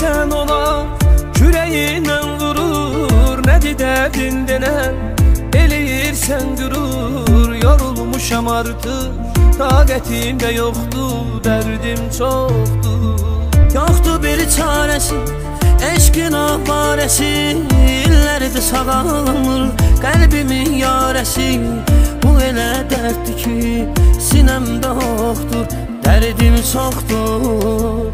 deyirsən ona, küreğindən vurur, nədir dərdin denən, eləyirsən qürur. Yorulmuşam artıq, taqətim də yoxdur, dərdim çoxdur. Yoxdur bir çarəsi, eşqin ahvarəsi, illərdir sağalmır qəlbimin yarəsi. Bu elə dərddir ki, sinəmdə yoxdur, dərdim çoxdur.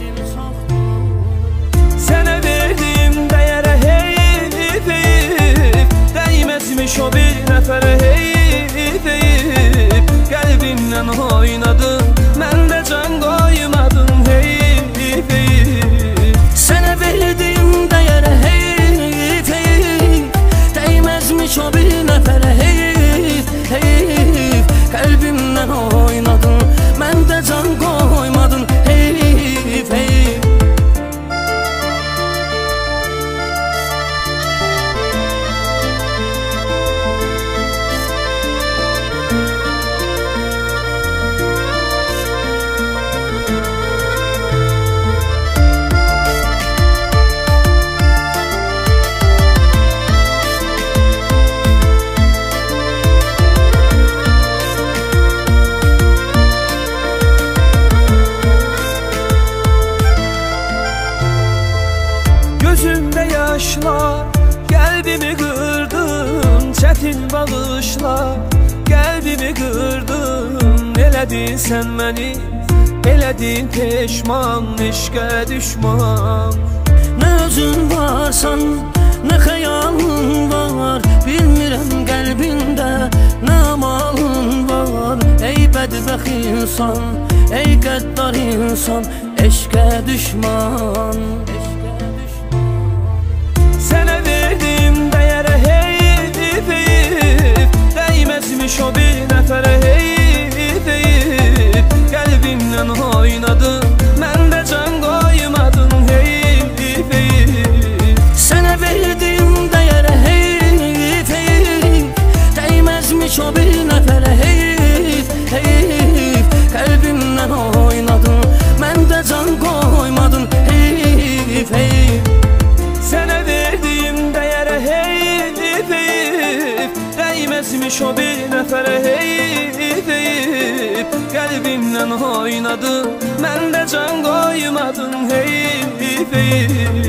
Sənə verdiyim dəyərə heyf heyf, dəyməzmiş o bir nəfərə heyf heyf. Qəlbimdən oynadın, mən də can qoymadın heyf heyf. Sənə verdiyim dəyərə heyf heyf, dəyməzmiş o bir nəfərə heyf heyf. Qəlbimdən oynadın, mən də can qoymadın heyf heyf. Gözümdə yaşlar, qəlbimi qırdın, çətin bağışlar, qəlbimi qırdın. Elədin sən məni, elədin peşman, eşqə düşman. Nə özün varsan, nə xəyalın var, bilmirəm qəlbində nə amalın var. Ey bədbəxt insan, ey qəddar insan, eşqə düşman. Sənə verdim dəyərə heyf heyf, dəyməzmiş o bir nəfərə heyf heyf. Qəlbimdən oynadın, mən də can qoymadın heyf heyf. Sənə verdiyim dəyərə heyf heyf, dəyməzmiş o bir nəfərə heyf heyf. Qəlbimdən oynadın, mən də can qoymadın heyf heyf. Sənə verdiyim dəyərə heyf heyf, dəyməzmiş o bir nəfərə heyf heyf. Qəlbimdən oynadın, mən də can qoymadın heyf heyf.